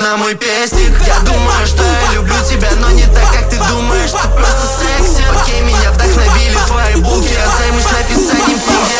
на мой пестик. Я думаю, что я люблю тебя, но не так, как ты думаешь. Ты просто секси. Окей, меня вдохновили твои булки. Я займусь написанием книги